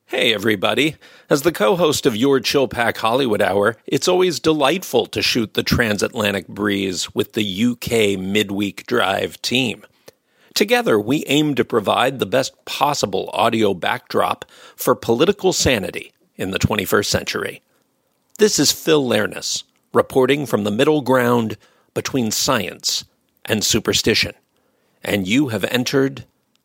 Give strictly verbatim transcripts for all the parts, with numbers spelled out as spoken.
Hey, everybody. As the co-host of your Chill Pack Hollywood Hour, it's always delightful to shoot the transatlantic breeze with the U K Midweek Drive team. Together, we aim to provide the best possible audio backdrop for political sanity in the twenty-first century. This is Phil Lernis, reporting from the middle ground between science and superstition. And you have entered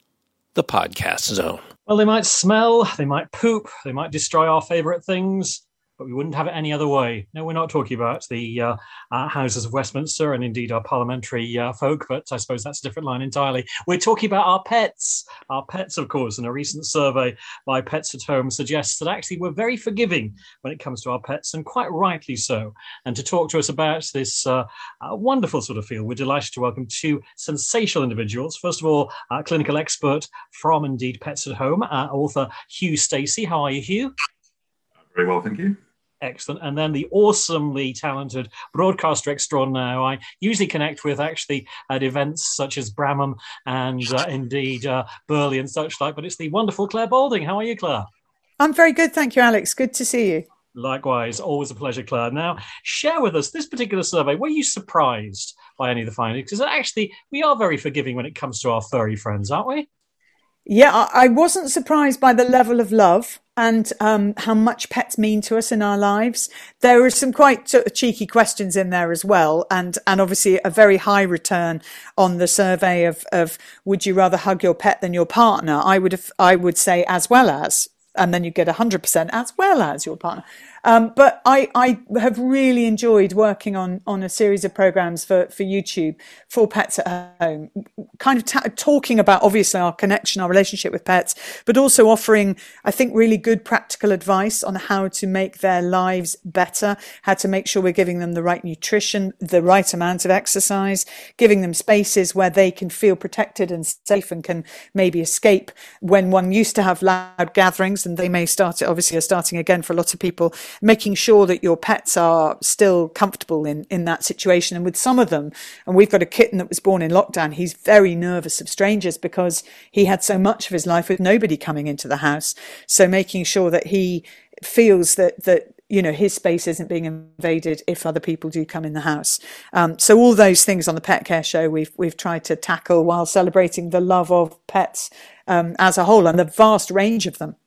the podcast zone. Well, they might smell, they might poop, they might destroy our favourite things, but we wouldn't have it any other way. No, we're not talking about the uh, uh, Houses of Westminster and indeed our parliamentary uh, folk, but I suppose that's a different line entirely. We're talking about our pets. Our pets, of course, and a recent survey by Pets at Home suggests that actually we're very forgiving when it comes to our pets, and quite rightly so. And to talk to us about this uh, uh, wonderful sort of field, we're delighted to welcome two sensational individuals. First of all, uh, clinical expert from indeed Pets at Home, uh, author Hugh Stacey. How are you, Hugh? Very well, thank you. Excellent. And then the awesomely talented broadcaster extraordinaire I usually connect with actually at events such as Bramham and uh, indeed uh, Burley and such like, but it's the wonderful Claire Balding. How are you, Claire? I'm very good, thank you, Alex. Good to see you. Likewise, always a pleasure, Claire. Now, share with us this particular survey. Were you surprised by any of the findings? Because actually, we are very forgiving when it comes to our furry friends, aren't we? Yeah, I wasn't surprised by the level of love and um, how much pets mean to us in our lives. There are some quite sort of cheeky questions in there as well, and and obviously a very high return on the survey of of would you rather hug your pet than your partner? I would have, I would say as well as, and then you get one hundred percent as well as your partner. Um, but I, I have really enjoyed working on, on a series of programs for, for YouTube for Pets at Home, kind of ta- talking about obviously our connection, our relationship with pets, but also offering, I think, really good practical advice on how to make their lives better, how to make sure we're giving them the right nutrition, the right amount of exercise, giving them spaces where they can feel protected and safe and can maybe escape when one used to have loud gatherings, and they may start, obviously are starting again for a lot of people. Making sure that your pets are still comfortable in, in that situation. And with some of them, and we've got a kitten that was born in lockdown, he's very nervous of strangers because he had so much of his life with nobody coming into the house. So making sure that he feels that, that you know, his space isn't being invaded if other people do come in the house. Um, so all those things on the Pet Care Show we've we've tried to tackle while celebrating the love of pets um, as a whole and the vast range of them.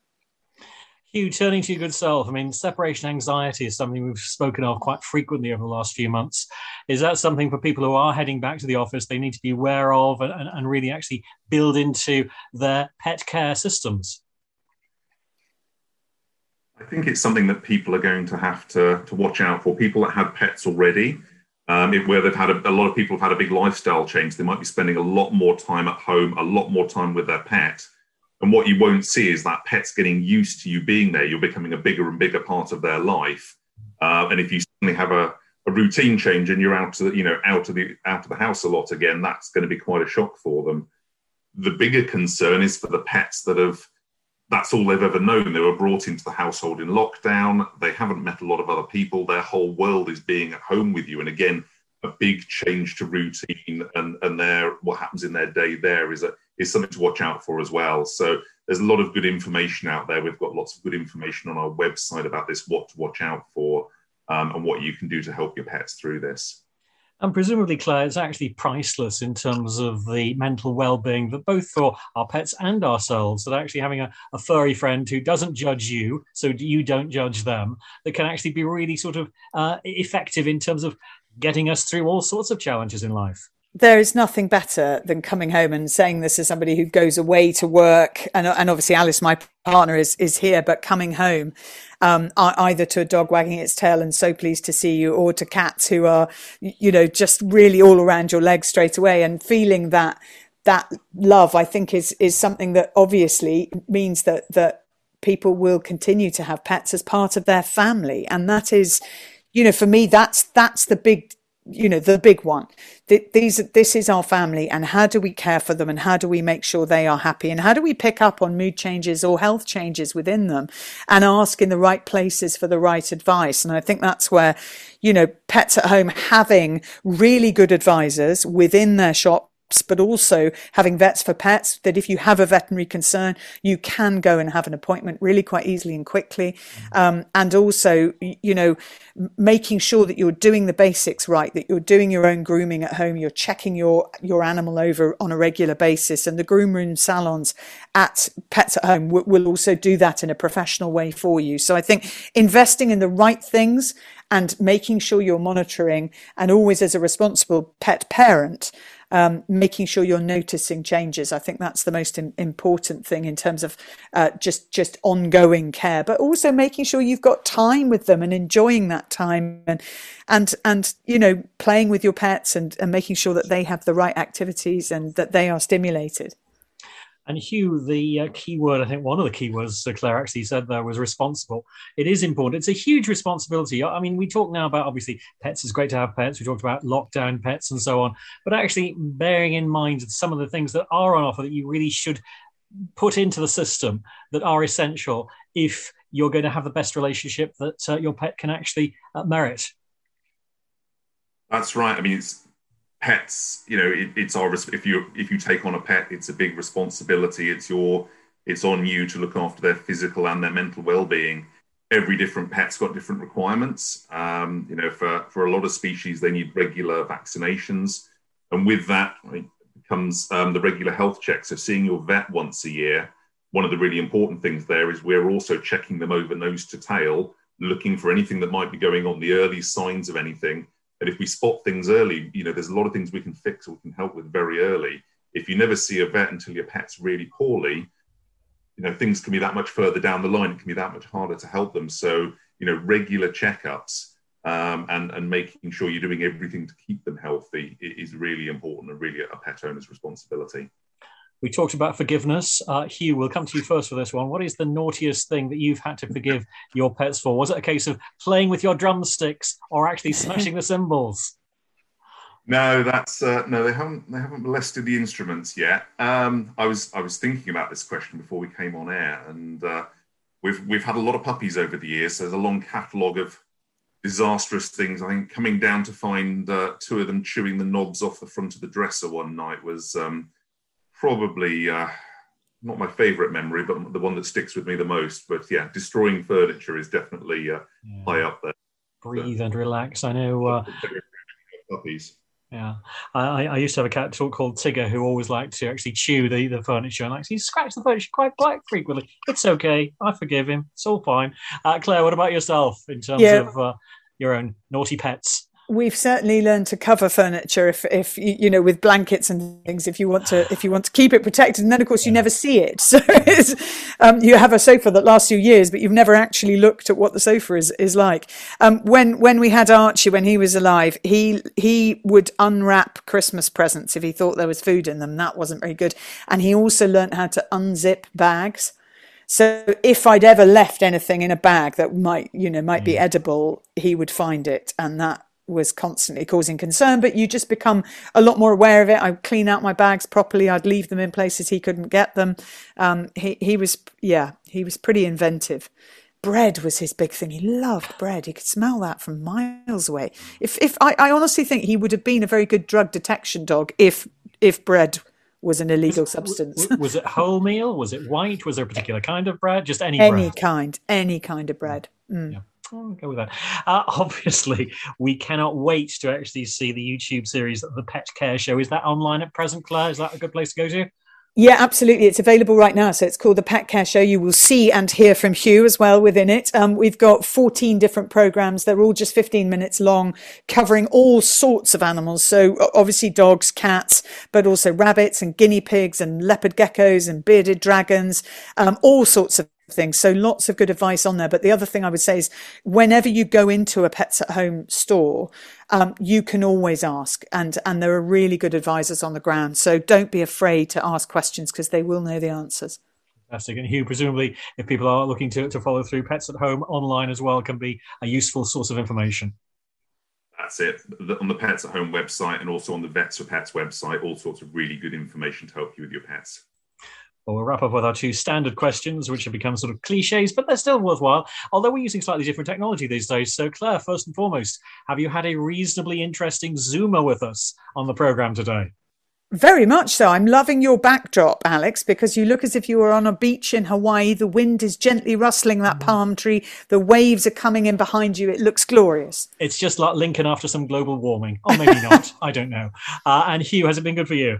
Hugh, turning to your good self, I mean, separation anxiety is something we've spoken of quite frequently over the last few months. Is that something for people who are heading back to the office they need to be aware of and, and really actually build into their pet care systems? I think it's something that people are going to have to, to watch out for. People that have pets already, um, it, where they've had a, a lot of people have had a big lifestyle change, they might be spending a lot more time at home, a lot more time with their pet. And what you won't see is that pet's getting used to you being there. You're becoming a bigger and bigger part of their life. Uh, and if you suddenly have a, a routine change and you're out to the, you know, out of the out of the house a lot again, that's going to be quite a shock for them. The bigger concern is for the pets that have, that's all they've ever known. They were brought into the household in lockdown. They haven't met a lot of other people. Their whole world is being at home with you. And again, a big change to routine and, and their, what happens in their day there is a, is something to watch out for as well. So there's a lot of good information out there. We've got lots of good information on our website about this, what to watch out for, um, and what you can do to help your pets through this. And presumably, Claire, it's actually priceless in terms of the mental well-being that both for our pets and ourselves, that actually having a, a furry friend who doesn't judge you, so you don't judge them, that can actually be really sort of uh, effective in terms of getting us through all sorts of challenges in life. There is nothing better than coming home and saying this as somebody who goes away to work. And, and obviously Alice, my partner, is, is here, but coming home, um, either to a dog wagging its tail and so pleased to see you, or to cats who are, you know, just really all around your legs straight away, and feeling that, that love, I think is, is something that obviously means that, that people will continue to have pets as part of their family. And that is, you know, for me, that's, that's the big, you know, the big one. These, this is our family, and how do we care for them, and how do we make sure they are happy, and how do we pick up on mood changes or health changes within them and ask in the right places for the right advice. And I think that's where, you know, Pets at Home having really good advisors within their shop but also having vets for pets, that if you have a veterinary concern, you can go and have an appointment really quite easily and quickly. Um, and also, you know, making sure that you're doing the basics right, that you're doing your own grooming at home, you're checking your, your animal over on a regular basis. And the groom room salons at Pets at Home w- will also do that in a professional way for you. So I think investing in the right things and making sure you're monitoring, and always as a responsible pet parent, um, making sure you're noticing changes. I think that's the most im- important thing in terms of uh, just just ongoing care, but also making sure you've got time with them and enjoying that time, and and and you know, playing with your pets and, and making sure that they have the right activities and that they are stimulated. And Hugh, the uh, key word, I think one of the key words uh, Claire actually said there was responsible. It is important. It's a huge responsibility. I mean, we talk now about, obviously, pets. It's great to have pets. We talked about lockdown pets and so on. But actually bearing in mind some of the things that are on offer that you really should put into the system that are essential if you're going to have the best relationship that uh, your pet can actually uh, merit. That's right. I mean, it's pets, you know, it, it's our, if you if you take on a pet, it's a big responsibility. It's your, it's on you to look after their physical and their mental well-being. Every different pet's got different requirements. Um, you know, for, for a lot of species, they need regular vaccinations. And with that right, comes um, the regular health check. So seeing your vet once a year, one of the really important things there is we're also checking them over nose to tail, looking for anything that might be going on, the early signs of anything. And if we spot things early, you know, there's a lot of things we can fix or we can help with very early. If you never see a vet until your pet's really poorly, you know, things can be that much further down the line. It can be that much harder to help them. So, you know, regular checkups um, and, and making sure you're doing everything to keep them healthy is really important and really a pet owner's responsibility. We talked about forgiveness. Uh, Hugh, we'll come to you first for this one. What is the naughtiest thing that you've had to forgive your pets for? Was it a case of playing with your drumsticks or actually smashing the cymbals? No, that's uh, no. They haven't. They haven't molested the instruments yet. Um, I was. I was thinking about this question before we came on air, and uh, we've we've had a lot of puppies over the years. So there's a long catalogue of disastrous things. I think coming down to find uh, two of them chewing the knobs off the front of the dresser one night was. Um, Probably uh, not my favourite memory, but the one that sticks with me the most. But yeah, destroying furniture is definitely uh, yeah. high up there. Breathe so, and relax. I know. Uh, puppies. Yeah, I, I used to have a cat called Tigger who always liked to actually chew the, the furniture and actually scratch the furniture quite quite frequently. It's okay. I forgive him. It's all fine. Uh, Claire, what about yourself in terms yeah. of uh, your own naughty pets? We've certainly learned to cover furniture if, if you know, with blankets and things, if you want to, if you want to keep it protected. And then, of course, you never see it. So it's, um, you have a sofa that lasts you years, but you've never actually looked at what the sofa is, is like. Um, when, when we had Archie, when he was alive, he, he would unwrap Christmas presents if he thought there was food in them. That wasn't very good. And he also learned how to unzip bags. So if I'd ever left anything in a bag that might, you know, might be edible, he would find it. And that was constantly causing concern, but you just become a lot more aware of it. I'd clean out my bags properly. I'd leave them in places he couldn't get them. Um, he, he was, yeah, he was pretty inventive. Bread was his big thing. He loved bread. He could smell that from miles away. If, if I, I honestly think he would have been a very good drug detection dog if, if bread was an illegal was, substance. Was it wholemeal? Was it white? Was there a particular kind of bread? Just any any bread? Any kind, any kind of bread. Mm. Yeah. I'll go with that. Uh, obviously, we cannot wait to actually see the YouTube series, The Pet Care Show. Is that online at present, Claire? Is that a good place to go to? Yeah, absolutely. It's available right now. So it's called The Pet Care Show. You will see and hear from Hugh as well within it. Um, we've got fourteen different programs. They're all just fifteen minutes long, covering all sorts of animals. So obviously dogs, cats, but also rabbits and guinea pigs and leopard geckos and bearded dragons, um, all sorts of things. So lots of good advice on there. But the other thing I would say is whenever you go into a Pets at Home store, um, you can always ask, and, and there are really good advisors on the ground. So don't be afraid to ask questions because they will know the answers. Fantastic. And Hugh, presumably, if people are looking to, to follow through, Pets at Home online as well can be a useful source of information. That's it. On the Pets at Home website and also on the Vets for Pets website, all sorts of really good information to help you with your pets. Well, we'll wrap up with our two standard questions, which have become sort of cliches, but they're still worthwhile, although we're using slightly different technology these days. So, Claire, first and foremost, have you had a reasonably interesting Zoomer with us on the programme today? Very much so. I'm loving your backdrop, Alex, because you look as if you were on a beach in Hawaii. The wind is gently rustling that palm tree. The waves are coming in behind you. It looks glorious. It's just like Lincoln after some global warming. Or maybe not. I don't know. Uh, and Hugh, has it been good for you?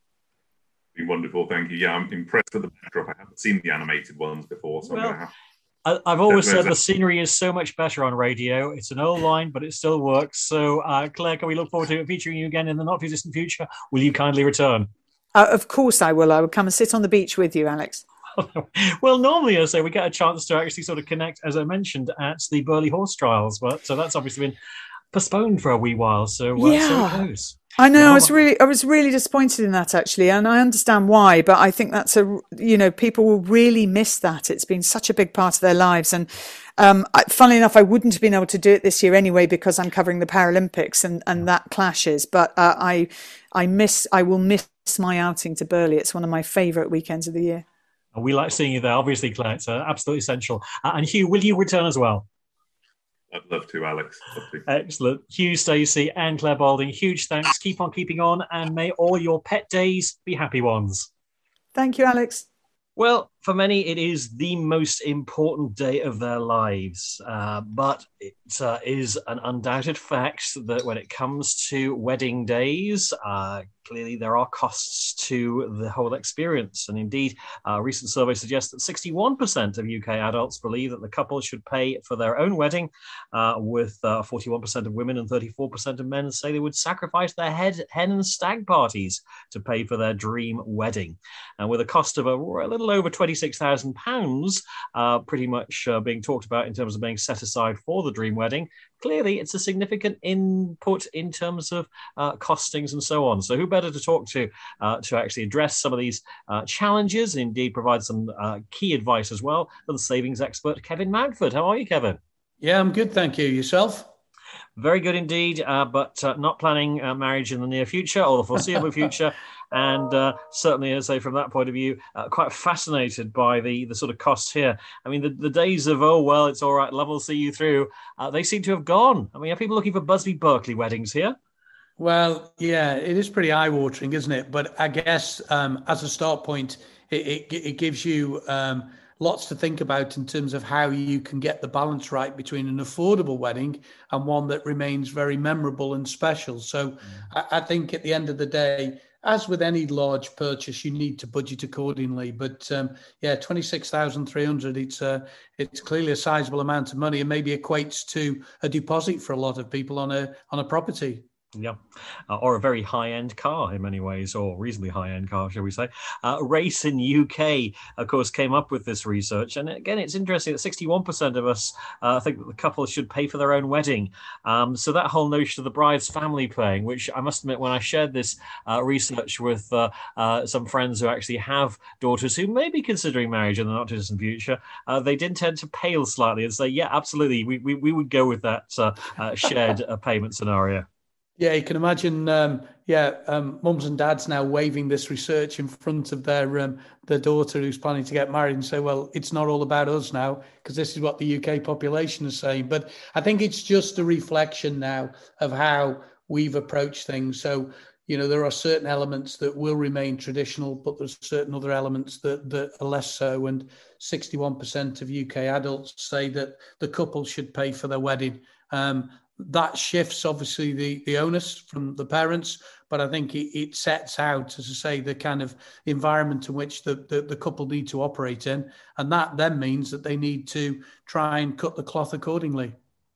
Been wonderful, thank you. Yeah, I'm impressed with the backdrop. I haven't seen the animated ones before, so well, I'm going to have... I've always said the scenery is so much better on radio. It's an old line, but it still works. So, uh, Claire, can we look forward to featuring you again in the not-too-distant future? Will you kindly return? Uh, of course I will. I will come and sit on the beach with you, Alex. Well, normally, I say, we get a chance to actually sort of connect, as I mentioned, at the Burley Horse Trials. But so that's obviously been postponed for a wee while. So, uh, yeah. so it goes. I know. I was really, I was really disappointed in that actually, and I understand why. But I think that's a, you know, people will really miss that. It's been such a big part of their lives, and um, I, funnily enough, I wouldn't have been able to do it this year anyway because I'm covering the Paralympics, and, and that clashes. But uh, I, I miss, I will miss my outing to Burley. It's one of my favourite weekends of the year. We like seeing you there, obviously, Claire. It's uh, absolutely essential. Uh, and Hugh, will you return as well? I'd love to, Alex. Love to. Excellent. Hugh Stacey and Claire Balding, huge thanks. Keep on keeping on, and may all your pet days be happy ones. Thank you, Alex. Well, for many, it is the most important day of their lives. Uh, but it uh, is an undoubted fact that when it comes to wedding days, uh, clearly there are costs to the whole experience. And indeed, a recent survey suggests that sixty-one percent of U K adults believe that the couple should pay for their own wedding, uh, with uh, forty-one percent of women and thirty-four percent of men say they would sacrifice their head, hen and stag parties to pay for their dream wedding. And with a cost of a, a little over twenty-six thousand pounds, uh, pretty much uh, being talked about in terms of being set aside for the dream wedding, clearly it's a significant input in terms of uh, costings and so on. So who better to talk to uh, to actually address some of these uh, challenges and indeed provide some uh, key advice as well than savings expert Kevin Mountford. How are you, Kevin? Yeah, I'm good, thank you. Yourself? Very good indeed, uh, but uh, not planning uh, marriage in the near future or the foreseeable future. And uh, certainly, as I say, from that point of view, uh, quite fascinated by the the sort of costs here. I mean, the, the days of, oh, well, it's all right, love will see you through, uh, they seem to have gone. I mean, are people looking for Busby Berkeley weddings here? Well, yeah, it is pretty eye-watering, isn't it? But I guess um, as a start point, it, it, it gives you um, lots to think about in terms of how you can get the balance right between an affordable wedding and one that remains very memorable and special. So mm. I, I think at the end of the day, as with any large purchase, you need to budget accordingly. But um, yeah, twenty-six thousand three hundred, it's a, it's clearly a sizable amount of money and maybe equates to a deposit for a lot of people on a on a property. Yeah, uh, or a very high-end car in many ways, or reasonably high-end car, shall we say. Uh, Racing U K, of course, came up with this research. And again, it's interesting that sixty-one percent of us uh, think that the couple should pay for their own wedding. Um, so that whole notion of the bride's family paying, which I must admit, when I shared this uh, research with uh, uh, some friends who actually have daughters who may be considering marriage in the not-too-distant future, uh, they did tend to pale slightly and say, yeah, absolutely, we, we, we would go with that uh, uh, shared uh, payment scenario. Yeah, you can imagine, um, yeah, um, mums and dads now waving this research in front of their um, their daughter who's planning to get married and say, well, it's not all about us now, because this is what the U K population is saying. But I think it's just a reflection now of how we've approached things. So, you know, there are certain elements that will remain traditional, but there's certain other elements that, that are less so. And sixty-one percent of U K adults say that the couple should pay for their wedding. Um, That shifts, obviously, the, the onus from the parents, but I think it, it sets out, as I say, the kind of environment in which the, the, the couple need to operate in. And that then means that they need to try and cut the cloth accordingly.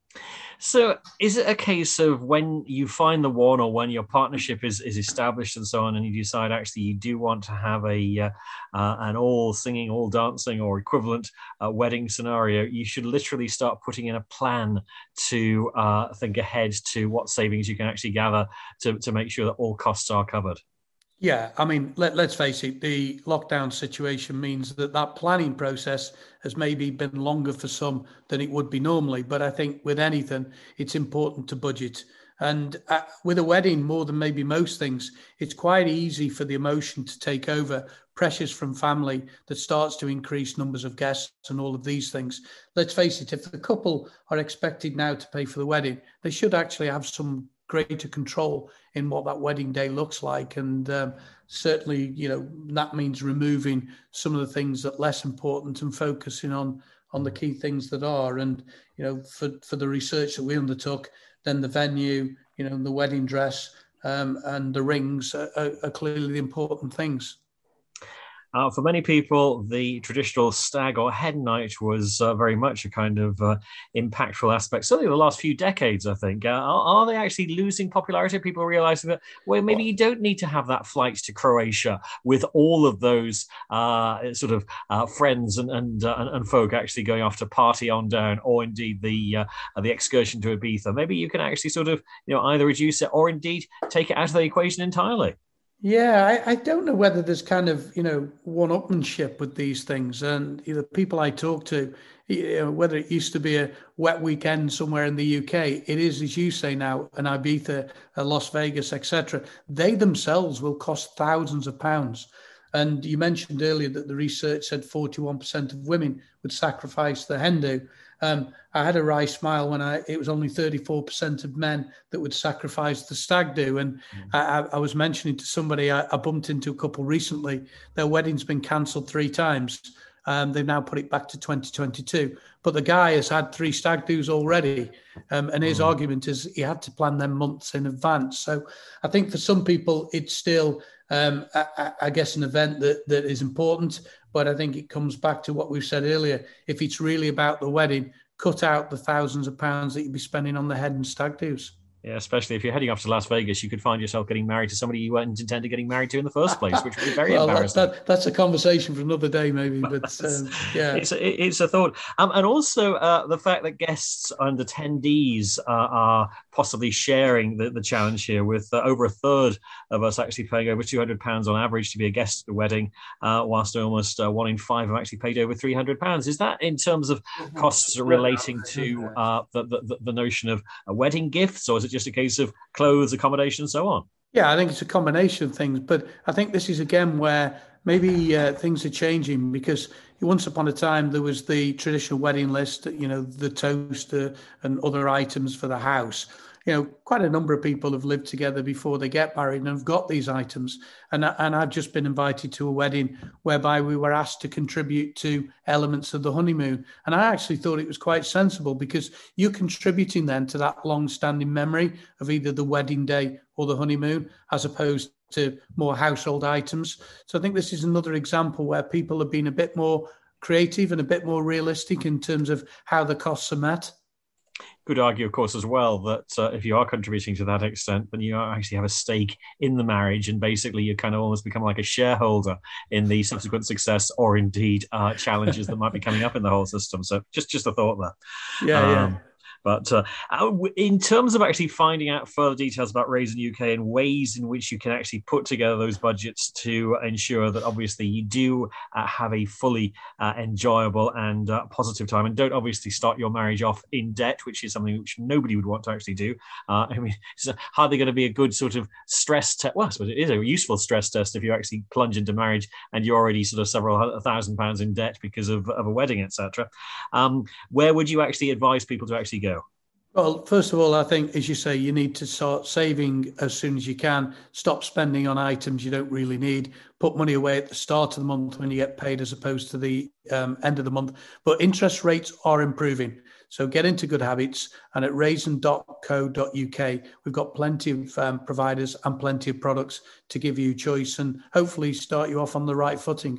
So is it a case of when you find the one or when your partnership is, is established and so on, and you decide actually you do want to have a uh, uh, an all singing, all dancing or equivalent uh, wedding scenario, you should literally start putting in a plan to uh, think ahead to what savings you can actually gather to, to make sure that all costs are covered? Yeah, I mean, let, let's face it, the lockdown situation means that that planning process has maybe been longer for some than it would be normally. But I think with anything, it's important to budget. And uh, with a wedding, more than maybe most things, it's quite easy for the emotion to take over, pressures from family that starts to increase numbers of guests and all of these things. Let's face it, if the couple are expected now to pay for the wedding, they should actually have some greater control in what that wedding day looks like. And um, certainly, you know, that means removing some of the things that are less important and focusing on on the key things that are. And, you know, for, for the research that we undertook, then the venue, you know, the wedding dress um, and the rings are, are, are clearly the important things. Uh, for many people, the traditional stag or hen night was uh, very much a kind of uh, impactful aspect. Certainly the last few decades, I think. Uh, are, are they actually losing popularity? People realizing that, well, maybe you don't need to have that flight to Croatia with all of those uh, sort of uh, friends and and, uh, and folk actually going off to party on down, or indeed the uh, the excursion to Ibiza. Maybe you can actually sort of, you know, either reduce it or indeed take it out of the equation entirely. Yeah, I, I don't know whether there's kind of, you know, one-upmanship with these things. And you know, the people I talk to, you know, whether it used to be a wet weekend somewhere in the U K, it is, as you say now, an Ibiza, a Las Vegas, et cetera. They themselves will cost thousands of pounds. And you mentioned earlier that the research said forty-one percent of women would sacrifice the hen do. Um, I had a wry smile when I it was only thirty-four percent of men that would sacrifice the stag do. And mm. I, I was mentioning to somebody, I, I bumped into a couple recently, their wedding's been cancelled three times. Um, they've now put it back to twenty twenty-two. But the guy has had three stag do's already. Um, and his mm. argument is he had to plan them months in advance. So I think for some people, it's still, um, I, I guess, an event that, that is important. But I think it comes back to what we've said earlier. If it's really about the wedding, cut out the thousands of pounds that you'd be spending on the head and stag do's. Yeah, especially if you're heading off to Las Vegas, you could find yourself getting married to somebody you weren't intended getting married to in the first place, which would be very well, embarrassing. That, that's a conversation for another day, maybe. But um, yeah, it's a, it's a thought, um, and also uh, the fact that guests and attendees uh, are possibly sharing the, the challenge here, with uh, over a third of us actually paying over two hundred pounds on average to be a guest at the wedding, uh, whilst almost uh, one in five have actually paid over three hundred pounds. Is that in terms of costs relating to uh, the, the the notion of uh, wedding gifts, or is it just a case of clothes, accommodation, and so on? Yeah, I think it's a combination of things. But I think this is, again, where maybe uh, things are changing, because once upon a time there was the traditional wedding list, you know, the toast uh, and other items for the house. You know, quite a number of people have lived together before they get married and have got these items. And, and I've just been invited to a wedding whereby we were asked to contribute to elements of the honeymoon. And I actually thought it was quite sensible, because you're contributing then to that long-standing memory of either the wedding day or the honeymoon, as opposed to more household items. So I think this is another example where people have been a bit more creative and a bit more realistic in terms of how the costs are met. Could argue, of course, as well, that uh, if you are contributing to that extent, then you actually have a stake in the marriage, and basically you kind of almost become like a shareholder in the subsequent success or indeed uh, challenges that might be coming up in the whole system. So just, just a thought there. Yeah, um, yeah. But uh, in terms of actually finding out further details about Raisin U K and ways in which you can actually put together those budgets to ensure that obviously you do uh, have a fully uh, enjoyable and uh, positive time, and don't obviously start your marriage off in debt, which is something which nobody would want to actually do. Uh, I mean, it's hardly going to be a good sort of stress test. Well, I suppose it is a useful stress test if you actually plunge into marriage and you're already sort of several thousand pounds in debt because of, of a wedding, et cetera. Um, where would you actually advise people to actually go? Well, first of all, I think, as you say, you need to start saving as soon as you can. Stop spending on items you don't really need. Put money away at the start of the month when you get paid, as opposed to the um, end of the month. But interest rates are improving. So get into good habits. And at raisin dot co dot uk, we've got plenty of um, providers and plenty of products to give you choice, and hopefully start you off on the right footing.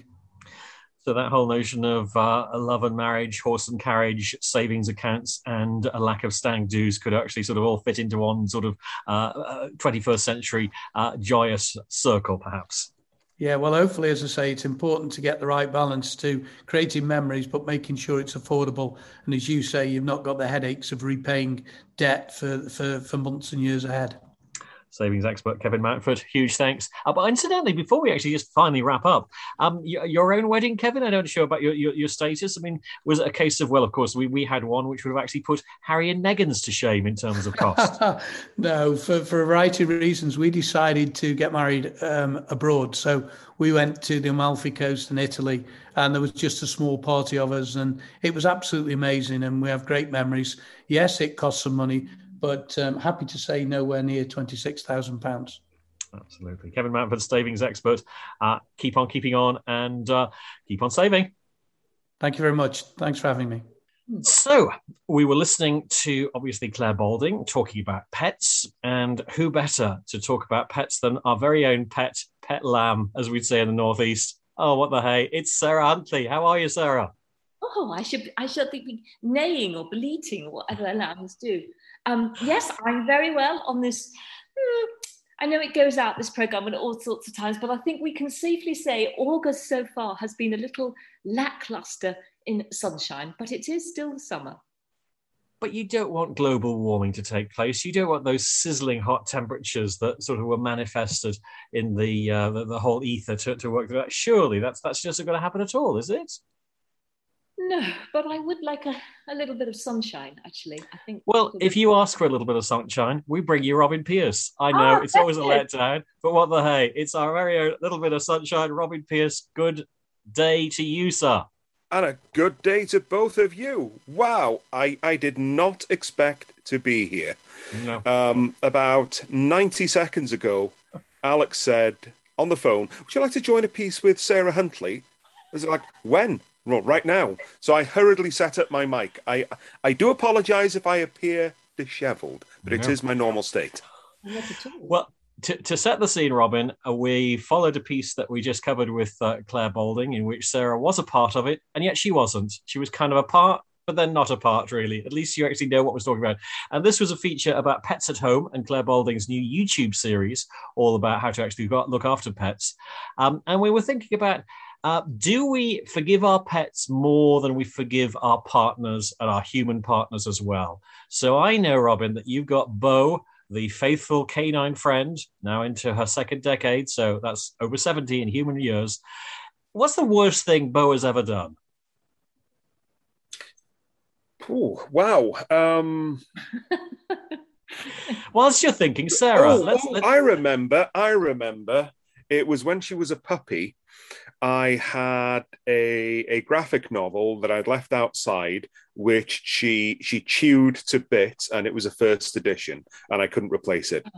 So that whole notion of uh, love and marriage, horse and carriage, savings accounts, and a lack of stag do's could actually sort of all fit into one sort of uh, twenty-first century uh, joyous circle, perhaps. Yeah, well, hopefully, as I say, it's important to get the right balance to creating memories, but making sure it's affordable. And as you say, you've not got the headaches of repaying debt for, for, for months and years ahead. Savings expert Kevin Mountford, huge thanks. Uh, but incidentally, before we actually just finally wrap up, um, your, your own wedding, Kevin, I don't know about your, your your status. I mean, was it a case of, well, of course, we, we had one which would have actually put Harry and Meghan's to shame in terms of cost? No, for, for a variety of reasons, we decided to get married um, abroad. So we went to the Amalfi Coast in Italy, and there was just a small party of us, and it was absolutely amazing, and we have great memories. Yes, it cost some money, but um, happy to say nowhere near twenty-six thousand pounds. Absolutely. Kevin Mountford, savings expert. Uh, keep on keeping on and uh, keep on saving. Thank you very much. Thanks for having me. So we were listening to, obviously, Clare Balding talking about pets, and who better to talk about pets than our very own pet, pet lamb, as we'd say in the Northeast. Oh, what the hey. It's Sarah Huntley. How are you, Sarah? Oh, I should I should be neighing or bleating or whatever lambs do. Um, yes, I'm very well on this. Hmm, I know it goes out, this programme, at all sorts of times, but I think we can safely say August so far has been a little lacklustre in sunshine, but it is still the summer. But you don't want global warming to take place. You don't want those sizzling hot temperatures that sort of were manifested in the uh, the, the whole ether to, to work through that. Surely that's that's just not going to happen at all, is it? No, but I would like a, a little bit of sunshine, actually. I think. Well, if you ask for a little bit of sunshine, we bring you Robin Pierce. I know oh, it's always a it. letdown, but what the hey? It's our very own little bit of sunshine. Robin Pierce, good day to you, sir. And a good day to both of you. Wow, I, I did not expect to be here. No. Um, about ninety seconds ago, Alex said on the phone, would you like to join a piece with Sarah Huntley? I was like, when? Well, right now. So I hurriedly set up my mic. I I do apologise if I appear dishevelled, but No. it is my normal state. Well, to, to set the scene, Robin, uh, we followed a piece that we just covered with uh, Clare Balding, in which Sarah was a part of it, and yet she wasn't. She was kind of a part, but then not a part, really. At least you actually know what we're talking about. And this was a feature about pets at home and Clare Balding's new YouTube series, all about how to actually go- look after pets. Um, and we were thinking about, uh, do we forgive our pets more than we forgive our partners and our human partners as well? So I know, Robin, that you've got Bo, the faithful canine friend, now into her second decade, so that's over seventy in human years. What's the worst thing Bo has ever done? Oh, wow. Um... Whilst you're thinking, Sarah, oh, let's, oh, let's... I remember, I remember. It was when she was a puppy. I had a a graphic novel that I'd left outside, which she she chewed to bits, and it was a first edition, and I couldn't replace it.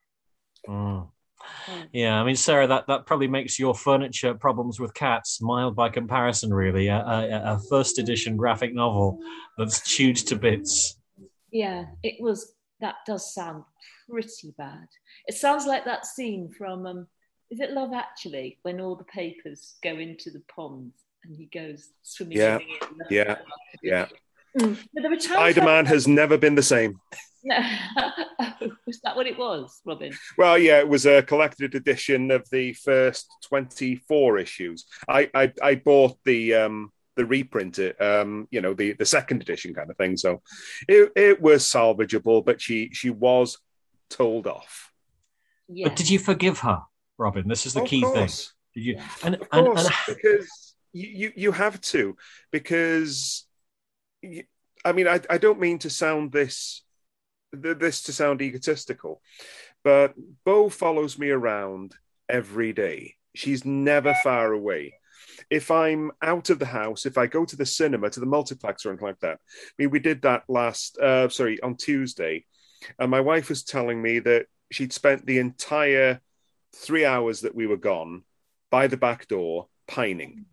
Mm. Yeah, I mean, Sarah, that, that probably makes your furniture problems with cats mild by comparison, really. A, a, a first edition graphic novel that's chewed to bits. Yeah, it was. That does sound pretty bad. It sounds like that scene from, um, is it Love Actually, when all the papers go into the ponds and he goes swimming. Yeah, swimming in. yeah, yeah. Mm. But there were times Spider-Man like has never been the same. No. Oh, was that what it was, Robin? Well, yeah, it was a collected edition of the first twenty-four issues. I I, I bought the um, the reprint, um, you know, the, the second edition kind of thing. So it it was salvageable, but she she was told off. Yeah. But did you forgive her, Robin? This is the Of key course. thing. Did you? Yeah. And, Of and, course, and, because you, you, you have to, because, you, I mean, I, I don't mean to sound this, this to sound egotistical, but Bo follows me around every day. She's never far away. If I'm out of the house, if I go to the cinema, to the multiplex or anything like that, I mean, we did that last, uh, sorry, on Tuesday, and my wife was telling me that she'd spent the entire three hours that we were gone by the back door pining.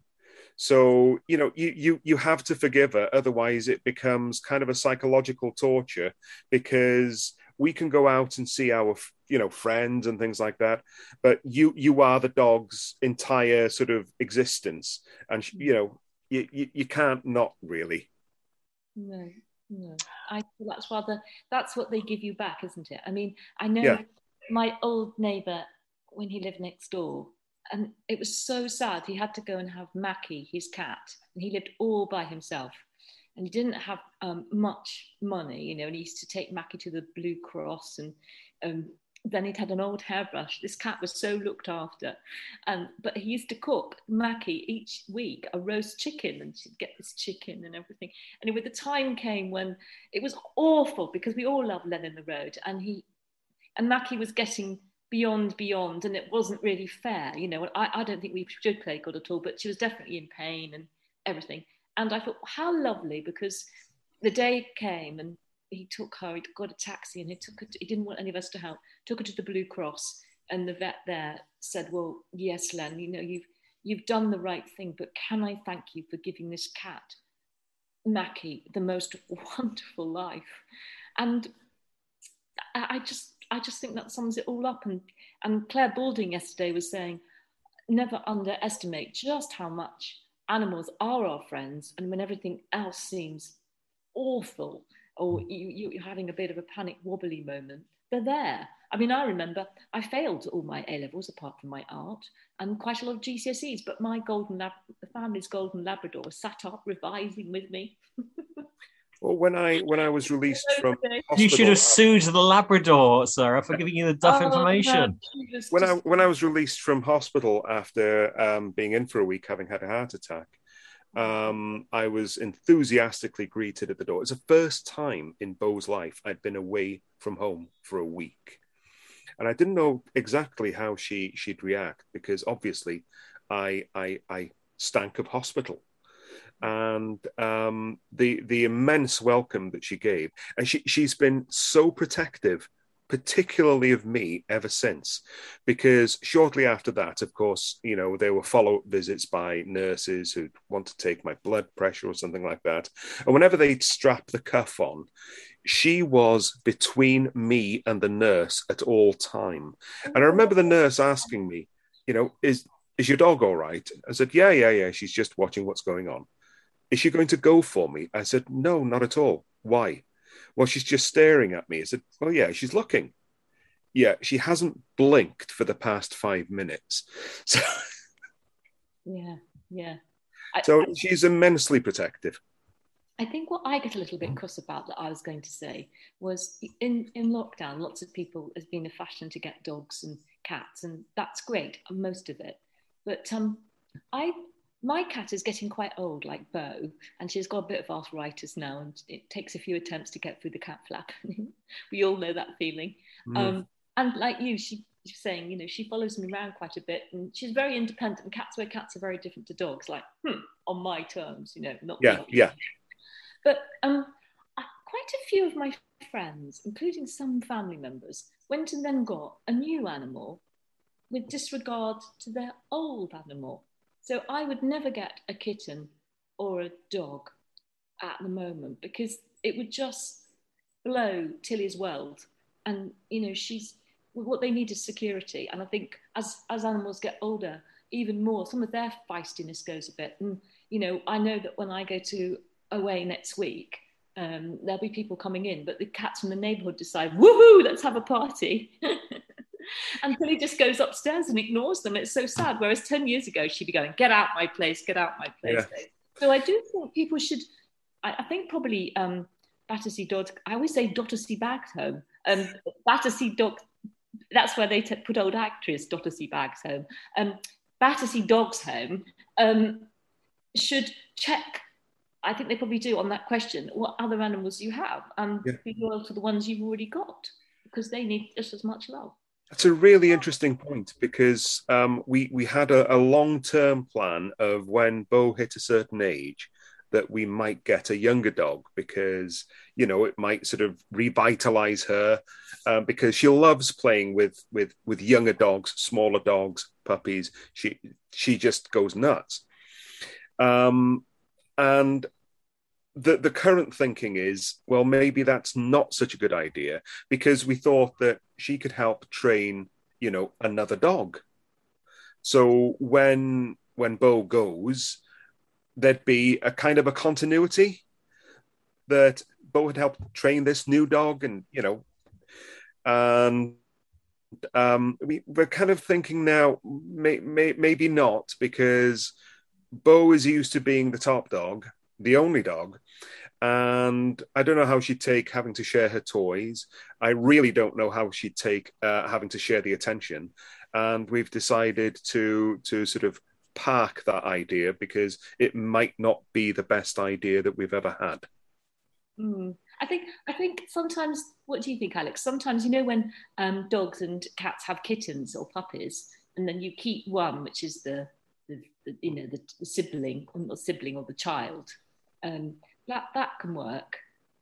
So, you know, you, you, you have to forgive her. Otherwise, it becomes kind of a psychological torture, because we can go out and see our, you know, friends and things like that. But you you are the dog's entire sort of existence. And, you know, you, you, you can't not really. No, no. I feel that's rather, that's what they give you back, isn't it? I mean, I know Yeah. my old neighbour, when he lived next door, and it was so sad. He had to go and have Mackie, his cat, and he lived all by himself. And he didn't have um, much money, you know, and he used to take Mackie to the Blue Cross, and um, then he'd had an old hairbrush. This cat was so looked after. Um, but he used to cook Mackie each week a roast chicken, and she'd get this chicken and everything. And with the time came when it was awful, because we all love Len in the Road, and he and Mackie was getting beyond, beyond, and it wasn't really fair, you know. I, I don't think we should play God at all, but she was definitely in pain and everything. And I thought, how lovely, because the day came and he took her, he got a taxi and he took her to, he didn't want any of us to help, took her to the Blue Cross, and the vet there said, well, yes, Len, you know, you've, you've done the right thing, but can I thank you for giving this cat, Mackie, the most wonderful life? And I, I just, I just think that sums it all up. And, and Claire Balding yesterday was saying, never underestimate just how much animals are our friends, and when everything else seems awful, or you, you're having a bit of a panic wobbly moment, they're there. I mean, I remember I failed all my A-levels apart from my art and quite a lot of G C S Es, but my golden lab, the family's golden Labrador sat up revising with me. Well, when I when I was released from hospital, you should have sued the Labrador, Sarah, for giving you the duff oh, information. No, when just... I when I was released from hospital after um, being in for a week, having had a heart attack, um, I was enthusiastically greeted at the door. It was the first time in Beau's life I'd been away from home for a week. And I didn't know exactly how she, she'd react, because obviously I, I, I stank of hospital. And um, the the immense welcome that she gave. And she, she's been so protective, particularly of me, ever since. Because shortly after that, of course, you know, there were follow-up visits by nurses who'd want to take my blood pressure or something like that. And whenever they'd strap the cuff on, she was between me and the nurse at all time. And I remember the nurse asking me, you know, is is your dog all right? I said, yeah, yeah, yeah. She's just watching what's going on. Is she going to go for me? I said, no, not at all. Why? Well, she's just staring at me. I said, well, yeah, she's looking. Yeah, she hasn't blinked for the past five minutes. So, yeah, yeah. I, so I, she's immensely protective. I think what I get a little bit cross about that I was going to say was in, in lockdown, lots of people, has been a fashion to get dogs and cats, and that's great, most of it. But um, I, my cat is getting quite old, like Beau, and she's got a bit of arthritis now, and it takes a few attempts to get through the cat flap. We all know that feeling. Mm. Um, and like you, she, she's saying, you know, she follows me around quite a bit, and she's very independent. And cats, where cats are very different to dogs, like, hmm, on my terms, you know, not yeah, me. yeah. But um, quite a few of my friends, including some family members, went and then got a new animal with disregard to their old animal. So I would never get a kitten or a dog at the moment, because it would just blow Tilly's world. And, you know, she's, what they need is security. And I think as, as animals get older, even more, some of their feistiness goes a bit. And, you know, I know that when I go to away next week, um, there'll be people coming in, but the cats from the neighbourhood decide, woohoo, let's have a party. And Tilly just goes upstairs and ignores them. It's so sad. Whereas ten years ago, she'd be going, get out my place, get out my place. Yeah. So I do think people should, I, I think probably um, Battersea Dog, I always say Dottersea Bags Home. Um, Battersea Dog, that's where they t- put old actress Dottersea Bags Home. Um, Battersea Dogs Home um, should check, I think they probably do, on that question, what other animals you have, and yeah. be loyal to the ones you've already got, because they need just as much love. That's a really interesting point, because um, we, we had a, a long-term plan of when Beau hit a certain age that we might get a younger dog, because, you know, it might sort of revitalize her, uh, because she loves playing with, with, with younger dogs, smaller dogs, puppies. She, she just goes nuts. Um, And the, the current thinking is, well, maybe that's not such a good idea, because we thought that she could help train, you know, another dog. So when when Beau goes, there'd be a kind of a continuity that Beau had helped train this new dog, and, you know, and um, we, we're kind of thinking now, may, may, maybe not, because Beau is used to being the top dog, the only dog, and I don't know how she'd take having to share her toys. I really don't know how she'd take uh, having to share the attention. And we've decided to to sort of park that idea, because it might not be the best idea that we've ever had. Mm. I think I think sometimes, what do you think, Alex? Sometimes, you know, when um, dogs and cats have kittens or puppies, and then you keep one, which is the The, the, you know, the, the sibling, or not sibling, or the child, um, that that can work.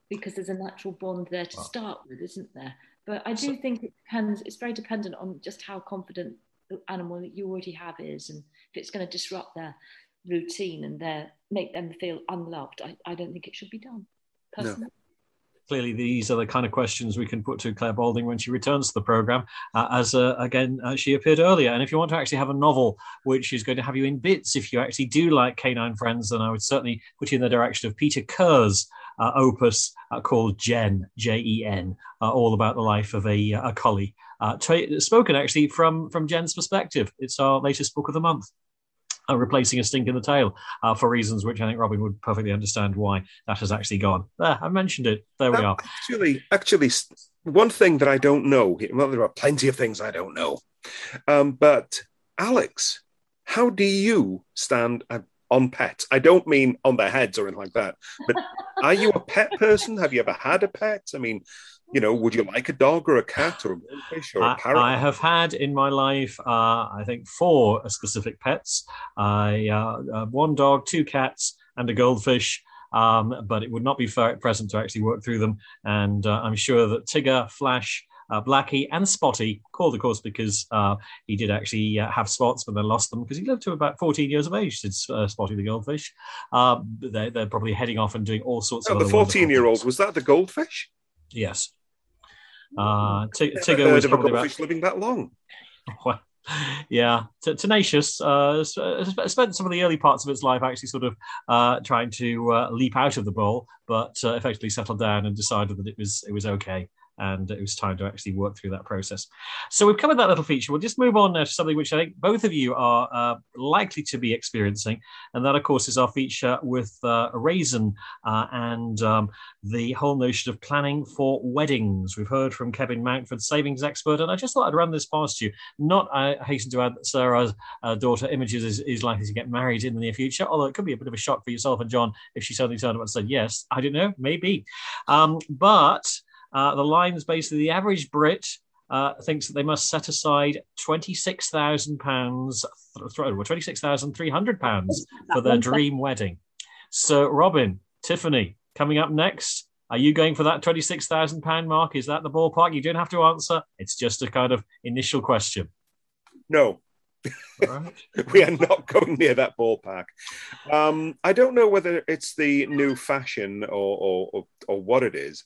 because there's a natural bond there to start with, isn't there? But I do think it depends, it's very dependent on just how confident the animal that you already have is, and if it's going to disrupt their routine and their make them feel unloved, I, I don't think it should be done, personally. No. Clearly, these are the kind of questions we can put to Claire Balding when she returns to the programme, uh, as uh, again, uh, she appeared earlier. And if you want to actually have a novel which is going to have you in bits, if you actually do like Canine Friends, then I would certainly put you in the direction of Peter Kerr's uh, opus uh, called Jen, J E N, uh, all about the life of a, a collie. Uh, t- spoken actually from, from Jen's perspective. It's our latest book of the month. Uh, replacing A Stink in the Tail uh, for reasons which I think Robin would perfectly understand why that has actually gone. There, I mentioned it. There we uh, are. Actually, actually, one thing that I don't know, well, there are plenty of things I don't know, um, but Alex, how do you stand on pets? I don't mean on their heads or anything like that, but are you a pet person? Have you ever had a pet? I mean, you know, would you like a dog or a cat or a goldfish or a parrot? I, I have had in my life, uh, I think, four specific pets. I uh, uh, one dog, two cats, and a goldfish. Um, but it would not be fair at present to actually work through them. And uh, I'm sure that Tigger, Flash, uh, Blackie, and Spotty, called, of course, because uh, he did actually uh, have spots, but then lost them because he lived to about fourteen years of age. Did uh, Spotty the goldfish? Uh, they're, they're probably heading off and doing all sorts oh, of. The fourteen-year-old, was that the goldfish? Yes. Uh, T- I've Tigger never heard was of a probably goldfish about, living that long. Well, yeah, T- tenacious. Uh, spent some of the early parts of its life actually sort of uh, trying to uh, leap out of the bowl, but uh, effectively settled down and decided that it was it was okay. And it was time to actually work through that process. So we've covered that little feature. We'll just move on now to something which I think both of you are uh, likely to be experiencing. And that, of course, is our feature with uh, Raisin uh, and um, the whole notion of planning for weddings. We've heard from Kevin Mountford, savings expert, and I just thought I'd run this past you. Not, I hasten to add that Sarah's uh, daughter, Images, is, is likely to get married in the near future, although it could be a bit of a shock for yourself and John if she suddenly turned up and said yes. I don't know, maybe. Um, but... Uh, the line is basically the average Brit uh, thinks that they must set aside twenty-six thousand pounds, twenty-six thousand three hundred pounds for their dream wedding. So, Robin, Tiffany, coming up next, are you going for that twenty-six thousand pounds mark? Is that the ballpark? You don't have to answer. It's just a kind of initial question. No. Right. We are not going near that ballpark. Um, I don't know whether it's the new fashion or, or, or, or what it is.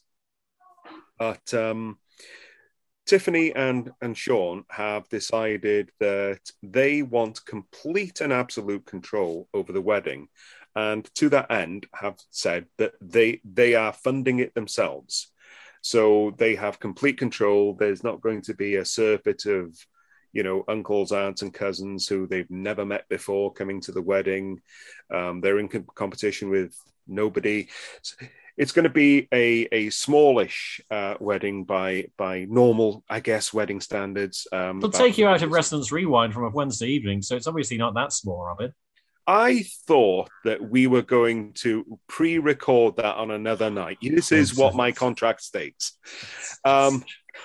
But um, Tiffany and, and Sean have decided that they want complete and absolute control over the wedding. And to that end, have said that they they are funding it themselves. So they have complete control. There's not going to be a circuit of, you know, uncles, aunts and cousins who they've never met before coming to the wedding. Um, they're in comp- competition with nobody. So, it's going to be a, a smallish uh, wedding by by normal, I guess, wedding standards. Um, It'll take you out of Resonance Rewind from a Wednesday evening, so it's obviously not that small, Robin. I thought that we were going to pre-record that on another night. This is what my contract states. Um,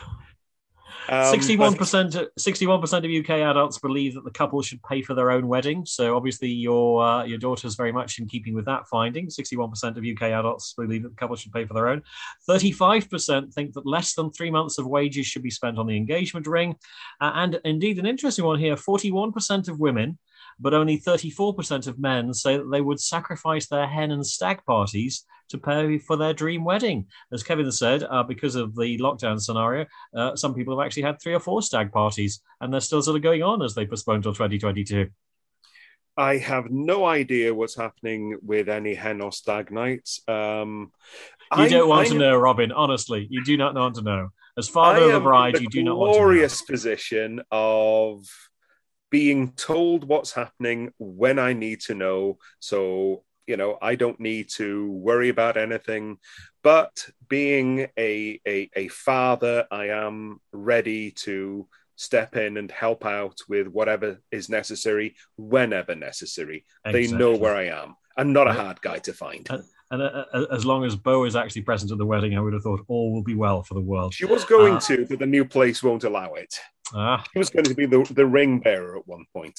Um, sixty-one percent, sixty-one percent of U K adults believe that the couple should pay for their own wedding. So obviously your uh, your daughter's very much in keeping with that finding. sixty-one percent of U K adults believe that the couple should pay for their own. thirty-five percent think that less than three months of wages should be spent on the engagement ring. Uh, and indeed, an interesting one here, forty-one percent of women, but only thirty-four percent of men say that they would sacrifice their hen and stag parties to pay for their dream wedding. As Kevin said, uh, because of the lockdown scenario, uh, some people have actually had three or four stag parties, and they're still sort of going on as they postpone till twenty twenty-two. I have no idea what's happening with any hen or stag nights. Um, you I, don't want I to am, know, Robin. Honestly, you do not want to know. As father of a bride, you do not want to know. Glorious position of being told what's happening when I need to know. So, you know, I don't need to worry about anything. But being a, a, a father, I am ready to step in and help out with whatever is necessary, whenever necessary. Exactly. They know where I am. I'm not a hard guy to find. And, and uh, as long as Bo is actually present at the wedding, I would have thought all will be well for the world. She was going uh, to, but the new place won't allow it. Ah. She was going to be the, the ring bearer at one point.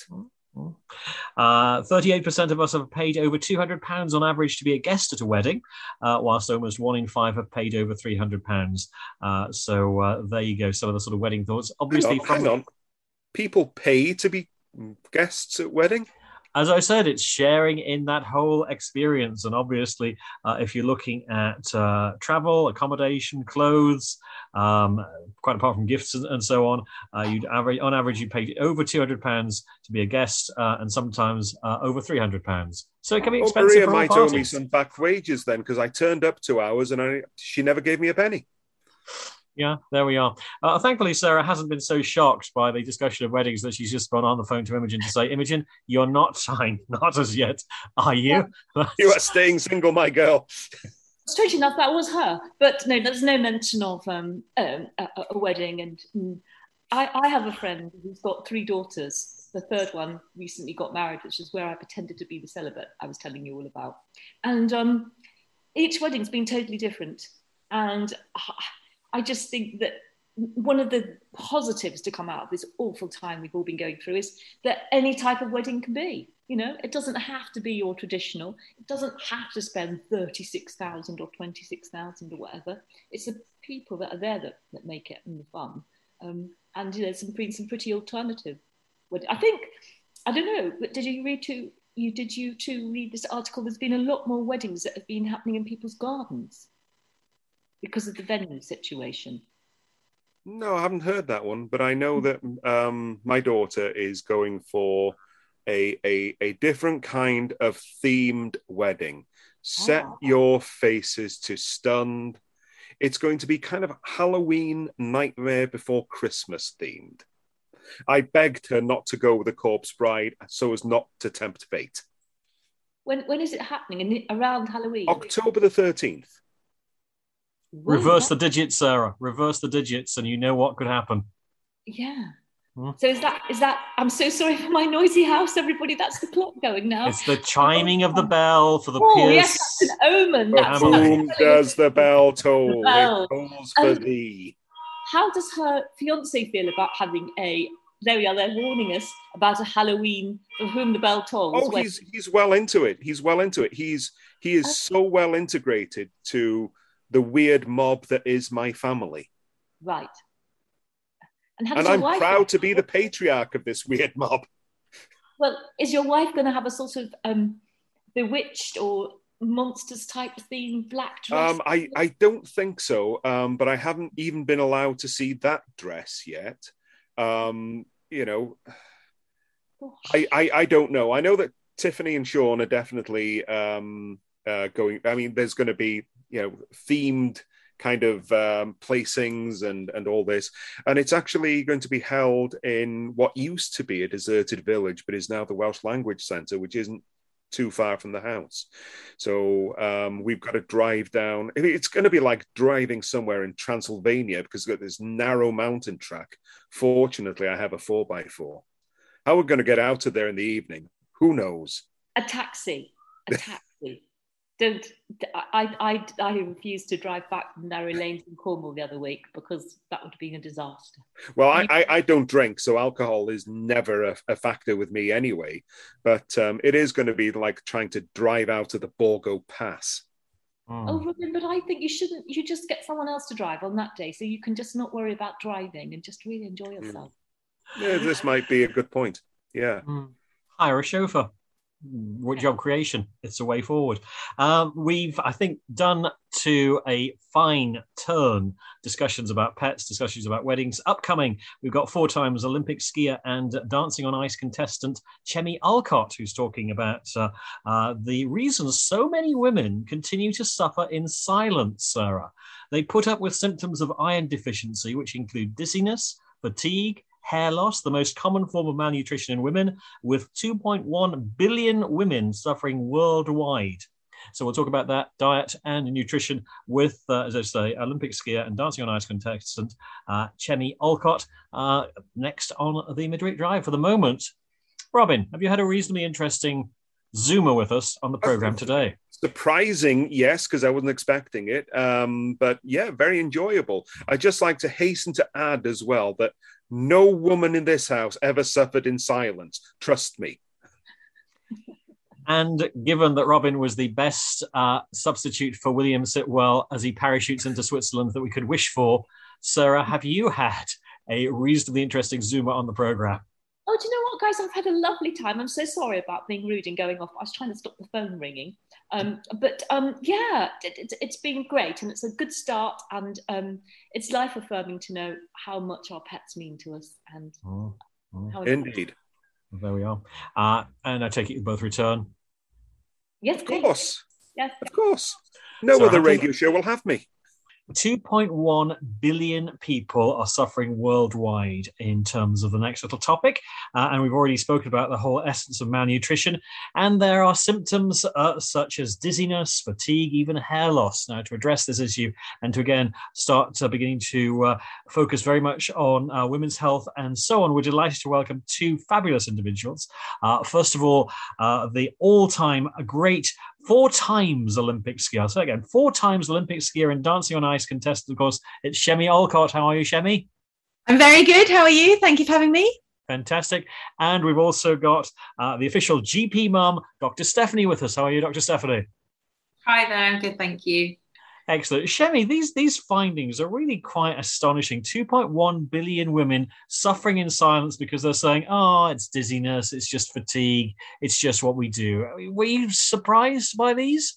Uh, thirty-eight percent of us have paid over two hundred pounds on average to be a guest at a wedding, uh, whilst almost one in five have paid over three hundred pounds. Uh, so uh, there you go, some of the sort of wedding thoughts. Obviously, hang on, from hang on. People pay to be guests at wedding? As I said, it's sharing in that whole experience. And obviously, uh, if you're looking at uh, travel, accommodation, clothes, um, quite apart from gifts and, and so on, uh, you'd average, on average, you pay over two hundred pounds to be a guest, uh, and sometimes uh, over three hundred pounds. So it can be Well, expensive Maria for all might owe me parties. some back wages then, because I turned up two hours and I, she never gave me a penny. Yeah, there we are. Uh, thankfully, Sarah hasn't been so shocked by the discussion of weddings that she's just gone on the phone to Imogen to say, Imogen, you're not signed, not as yet, are you? You are staying single, my girl. Strange enough, that was her. But no, there's no mention of um, um, a, a wedding. And mm, I, I have a friend who's got three daughters. The third one recently got married, which is where I pretended to be the celibate I was telling you all about. And um, each wedding's been totally different. And I just think that one of the positives to come out of this awful time we've all been going through is that any type of wedding can be. You know, it doesn't have to be your traditional. It doesn't have to spend thirty-six thousand or twenty-six thousand or whatever. It's the people that are there that, that make it and the fun. Um, and, you know, some, some pretty alternative. I think, I don't know, but did you read to, you, did you too read this article? There's been a lot more weddings that have been happening in people's gardens because of the venue situation. No, I haven't heard that one, but I know that um, my daughter is going for a, a, a different kind of themed wedding. Set Oh. your faces to stunned. It's going to be kind of Halloween Nightmare Before Christmas themed. I begged her not to go with a corpse bride so as not to tempt fate. When when is it happening? In, around Halloween? October the thirteenth. Whoa, Reverse that- the digits, Sarah. Reverse the digits, and you know what could happen. Yeah. Hmm. So is that, is that, I'm so sorry for my noisy house, everybody. That's the clock going now. It's the chiming of the bell for the Oh, Pierce. yes, that's an omen. But That's whom that's- does the bell toll? Bell. It tolls for Um, thee. How does her fiance feel about having a, there we are, they're warning us about a Halloween for whom the bell tolls. Oh, when- he's he's well into it. He's well into it. He's he is so well integrated to the weird mob that is my family. Right. And, how does And your I'm wife- proud to be the patriarch of this weird mob. Well, is your wife going to have a sort of um, bewitched or monsters type theme black dress? Um, I, I don't think so, um, but I haven't even been allowed to see that dress yet. Um, you know, Gosh. I, I, I don't know. I know that Tiffany and Sean are definitely um, uh, going. I mean, there's going to be, you know, themed kind of um, placings and, and all this. And it's actually going to be held in what used to be a deserted village, but is now the Welsh Language Centre, which isn't too far from the house. So um, we've got to drive down. It's going to be like driving somewhere in Transylvania because we've got this narrow mountain track. Fortunately, I have a four by four. How we're going to get out of there in the evening, who knows? A taxi. A taxi. Don't. I, I, I refused to drive back from narrow lanes in Cornwall the other week because that would have been a disaster. Well, I, I, I don't drink, so alcohol is never a, a factor with me anyway. But um, it is going to be like trying to drive out of the Borgo Pass. Mm. Oh, Robin, but I think you shouldn't. You just get someone else to drive on that day, so you can just not worry about driving and just really enjoy yourself. Yeah, this might be a good point. Yeah. Mm. Hire a chauffeur. What job creation? It's a way forward. Um, we've, I think, done to a fine turn discussions about pets, discussions about weddings. Upcoming, we've got four times Olympic skier and dancing on ice contestant Chemi Alcott, who's talking about uh, uh, the reasons so many women continue to suffer in silence, Sarah. They put up with symptoms of iron deficiency, which include dizziness, fatigue, hair loss, the most common form of malnutrition in women, with two point one billion women suffering worldwide. So we'll talk about that, diet and nutrition, with, uh, as I say, Olympic skier and dancing on ice contestant uh, Chemi Alcott, uh, next on the Midweek Drive. For the moment, Robin, have you had a reasonably interesting Zoomer with us on the programme today? Surprising, yes, because I wasn't expecting it. Um, but yeah, very enjoyable. I'd just like to hasten to add as well that No woman in this house ever suffered in silence. Trust me. And given that Robin was the best uh, substitute for William Sitwell as he parachutes into Switzerland that we could wish for, Sarah, have you had a reasonably interesting Zoomer on the programme? Oh, do you know what, guys? I've had a lovely time. I'm so sorry about being rude and going off. I was trying to stop the phone ringing. Um, but um, yeah, it, it, it's been great, and it's a good start, and um, it's life-affirming to know how much our pets mean to us. And oh, oh. how Indeed. There we are. Uh, and I take it you both return? Yes, of course. Yes, of course. No so other radio show will have me. two point one billion people are suffering worldwide in terms of the next little topic. Uh, and we've already spoken about the whole essence of malnutrition. And there are symptoms uh, such as dizziness, fatigue, even hair loss. Now, to address this issue and to, again, start uh, beginning to uh, focus very much on uh, women's health and so on, we're delighted to welcome two fabulous individuals. Uh, first of all, uh, the all-time great four times Olympic skier. So again, four times Olympic skier and Dancing on Ice contestant, of course, it's Shemi Olcott. How are you, Shemi? I'm very good. How are you? Thank you for having me. Fantastic. And we've also got uh, the official G P mum, Doctor Stephanie, with us. How are you, Doctor Stephanie? Hi there. I'm good. Thank you. Excellent. Shemi, these, these findings are really quite astonishing. two point one billion women suffering in silence because they're saying, oh, it's dizziness, it's just fatigue, it's just what we do. Were you surprised by these?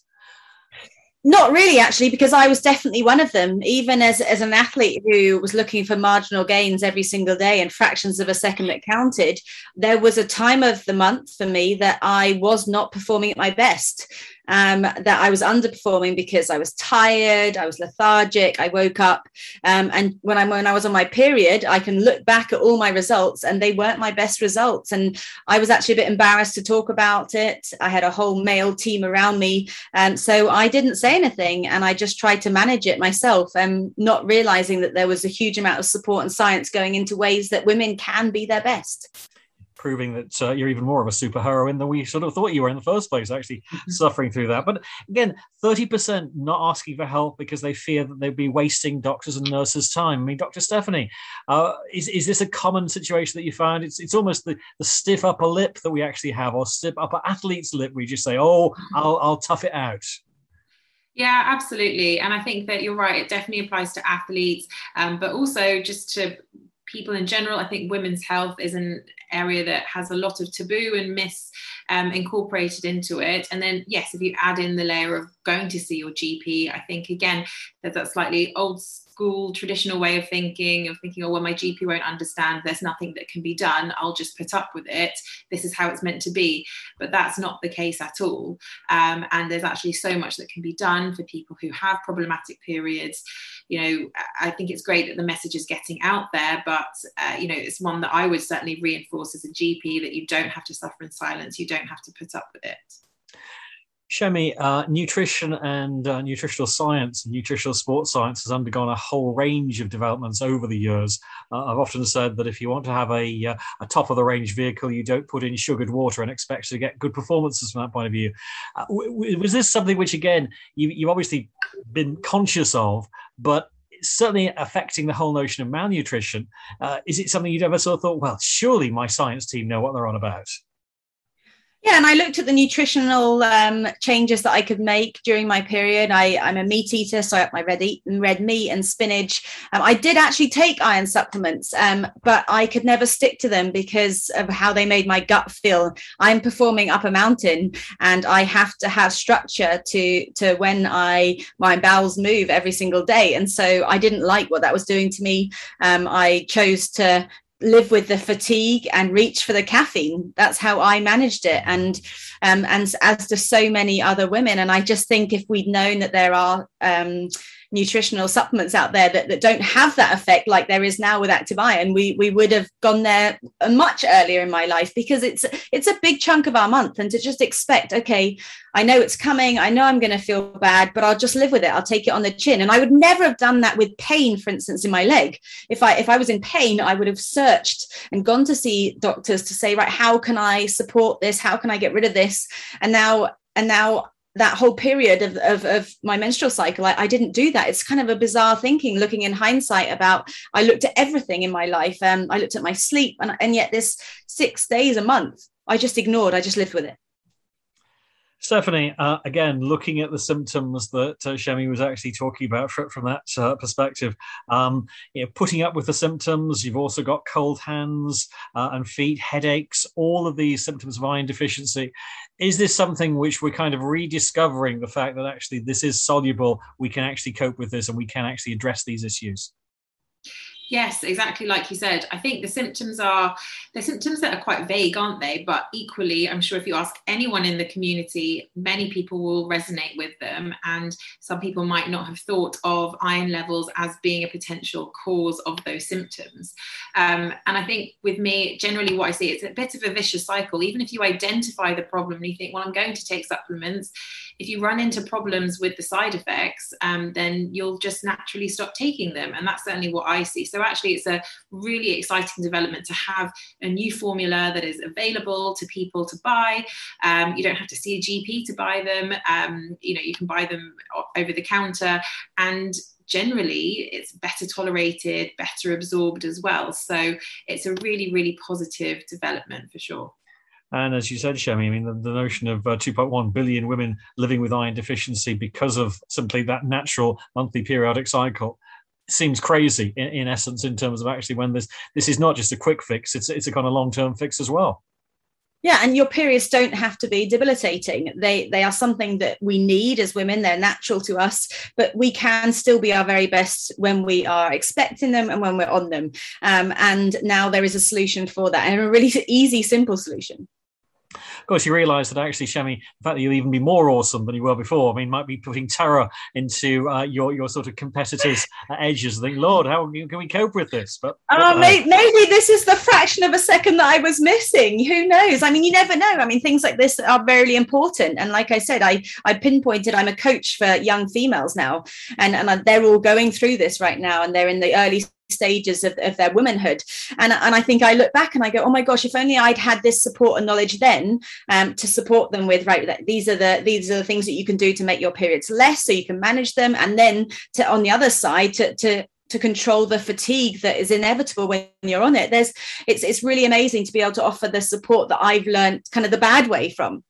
Not really, actually, because I was definitely one of them. Even as, as an athlete who was looking for marginal gains every single day and fractions of a second that counted, there was a time of the month for me that I was not performing at my best. Um, that I was underperforming because I was tired, I was lethargic, I woke up. Um, and when I, when I was on my period, I can look back at all my results and they weren't my best results. And I was actually a bit embarrassed to talk about it. I had a whole male team around me. Um, so I didn't say anything and I just tried to manage it myself, and not realizing that there was a huge amount of support and science going into ways that women can be their best. Proving that uh, you're even more of a superheroine than we sort of thought you were in the first place, actually suffering through that. But again, thirty percent not asking for help because they fear that they'd be wasting doctors and nurses' time. I mean, Doctor Stephanie, uh, is, is this a common situation that you found? It's it's almost the, the stiff upper lip that we actually have, or stiff upper athlete's lip. We just say, oh, I'll, I'll tough it out. Yeah, absolutely. And I think that you're right. It definitely applies to athletes, um, but also just to people in general. I think women's health is an area that has a lot of taboo and myths um, incorporated into it. And then, yes, if you add in the layer of going to see your G P, I think, again, there's that slightly old school traditional way of thinking, of thinking, oh, well, my G P won't understand. There's nothing that can be done. I'll just put up with it. This is how it's meant to be. But that's not the case at all. Um, and there's actually so much that can be done for people who have problematic periods. You know, I think it's great that the message is getting out there, but, uh, you know, it's one that I would certainly reinforce as a G P, that you don't have to suffer in silence. You don't have to put up with it. Shemi, uh, nutrition and uh, nutritional science, nutritional sports science has undergone a whole range of developments over the years. Uh, I've often said that if you want to have a, uh, a top-of-the-range vehicle, you don't put in sugared water and expect to get good performances from that point of view. Uh, w- was this something which, again, you, you've obviously been conscious of, but it's certainly affecting the whole notion of malnutrition? Uh, is it something you'd ever sort of thought, well, surely my science team know what they're on about? Yeah, and I looked at the nutritional um, changes that I could make during my period. I, I'm a meat eater, so I have my red, eat, red meat and spinach. Um, I did actually take iron supplements, um, but I could never stick to them because of how they made my gut feel. I'm performing up a mountain, and I have to have structure to to when I my bowels move every single day. And so I didn't like what that was doing to me. Um, I chose to live with the fatigue and reach for the caffeine. That's how I managed it. And um, and as do so many other women. And I just think if we'd known that there are um, nutritional supplements out there that, that don't have that effect like there is now with Active Iron, we we would have gone there much earlier in my life, because it's it's a big chunk of our month. And to just expect, okay, I know it's coming, I know I'm going to feel bad, but I'll just live with it. I'll take it on the chin. And I would never have done that with pain, for instance, in my leg. If I if I was in pain, I would have searched and gone to see doctors to say, right, how can I support this? How can I get rid of this? And now and now that whole period of, of, of my menstrual cycle, I, I didn't do that. It's kind of a bizarre thinking, looking in hindsight about, I looked at everything in my life. Um, I looked at my sleep, and, and yet this six days a month, I just ignored, I just lived with it. Stephanie, uh, again, looking at the symptoms that uh, Shemi was actually talking about from, from that uh, perspective, um, you know, putting up with the symptoms, you've also got cold hands uh, and feet, headaches, all of these symptoms of iron deficiency. Is this something which we're kind of rediscovering, the fact that actually this is soluble, we can actually cope with this and we can actually address these issues? Yes, exactly like you said. I think the symptoms are, they're symptoms that are quite vague, aren't they? But equally, I'm sure if you ask anyone in the community, many people will resonate with them. And some people might not have thought of iron levels as being a potential cause of those symptoms. Um, and I think with me, generally what I see, it's a bit of a vicious cycle. Even if you identify the problem and you think, well, I'm going to take supplements, if you run into problems with the side effects, um, then you'll just naturally stop taking them. And that's certainly what I see. So actually, it's a really exciting development to have a new formula that is available to people to buy. Um, you don't have to see a G P to buy them. Um, you know, you can buy them over the counter, and generally it's better tolerated, better absorbed as well. So it's a really, really positive development for sure. And as you said, Shemi, I mean, the, the notion of uh, two point one billion women living with iron deficiency because of simply that natural monthly periodic cycle seems crazy in, in essence, in terms of actually when this this is not just a quick fix, it's, it's a kind of long-term fix as well. Yeah, and your periods don't have to be debilitating. They they are something that we need as women. They're natural to us, but we can still be our very best when we are expecting them and when we're on them. Um, and now there is a solution for that, and a really easy, simple solution. Of course, you realise that actually, Shemi, the fact that you'll even be more awesome than you were before, I mean, might be putting terror into uh, your your sort of competitors' edges. I think, Lord, how can we cope with this? But oh, uh, maybe, maybe this is the fraction of a second that I was missing. Who knows? I mean, you never know. I mean, things like this are very important. And like I said, I I pinpointed, I'm a coach for young females now, and and they're all going through this right now, and they're in the early stages of, of their womanhood, and and I think I look back and I go, oh my gosh, if only I'd had this support and knowledge then, um, to support them with, right, that these are the these are the things that you can do to make your periods less, so you can manage them, and then to on the other side to to to control the fatigue that is inevitable when you're on it. There's it's it's really amazing to be able to offer the support that I've learned kind of the bad way from.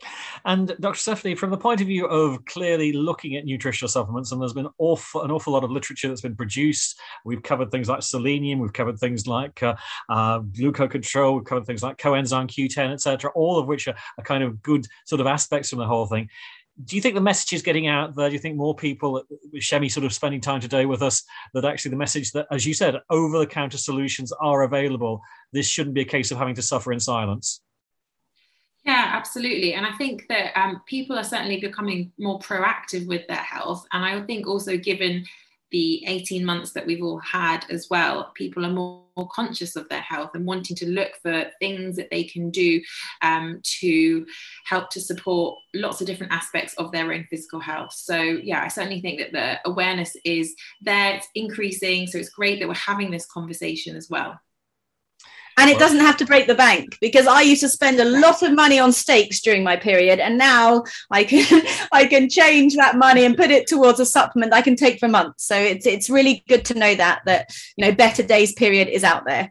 And Doctor Stephanie, from the point of view of clearly looking at nutritional supplements, and there's been awful, an awful lot of literature that's been produced. We've covered things like selenium, we've covered things like uh, uh, glucocontrol, we've covered things like coenzyme Q ten, et cetera, all of which are, are kind of good sort of aspects from the whole thing. Do you think the message is getting out there? Do you think more people, with Shemi sort of spending time today with us, that actually the message that, as you said, over-the-counter solutions are available? This shouldn't be a case of having to suffer in silence. Yeah, absolutely. And I think that um, people are certainly becoming more proactive with their health. And I think also, given the eighteen months that we've all had as well, people are more, more conscious of their health and wanting to look for things that they can do um, to help to support lots of different aspects of their own physical health. So yeah, I certainly think that the awareness is there, it's increasing. So it's great that we're having this conversation as well. And it doesn't have to break the bank, because I used to spend a lot of money on steaks during my period, and now I can I can change that money and put it towards a supplement I can take for months. So it's it's really good to know that that you know Better Days period is out there.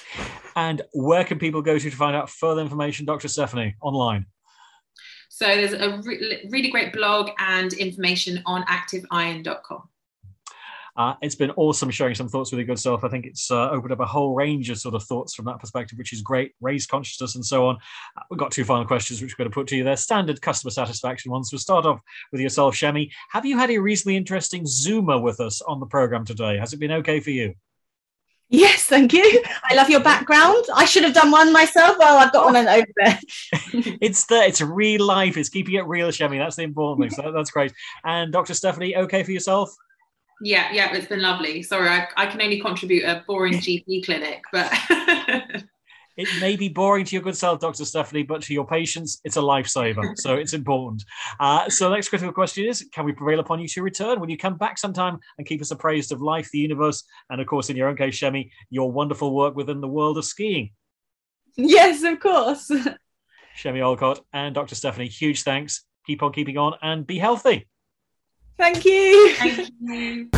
And where can people go to to find out further information, Doctor Stephanie, online? So there's a re- really great blog and information on active iron dot com. Uh, it's been awesome sharing some thoughts with your good self. I think it's uh, opened up a whole range of sort of thoughts from that perspective, which is great. Raised consciousness and so on. Uh, we've got two final questions which we're going to put to you. They're standard customer satisfaction ones. We'll start off with yourself, Shemi. Have you had a reasonably interesting Zoomer with us on the programme today? Has it been okay for you? Yes, thank you. I love your background. I should have done one myself. Well, I've got one over there. It's the, it's real life. It's keeping it real, Shemi. That's the important thing. So that, that's great. And Doctor Stephanie, okay for yourself? Yeah, yeah, it's been lovely. Sorry, I, I can only contribute a boring G P clinic, but... It may be boring to your good self, Doctor Stephanie, but to your patients, it's a lifesaver. So it's important. Uh, so the next critical question is, can we prevail upon you to return? Will you come back sometime and keep us appraised of life, the universe, and of course, in your own case, Shemi, your wonderful work within the world of skiing? Yes, of course. Shemi Olcott and Doctor Stephanie, huge thanks. keep on keeping on and be healthy. Thank you. Thank you.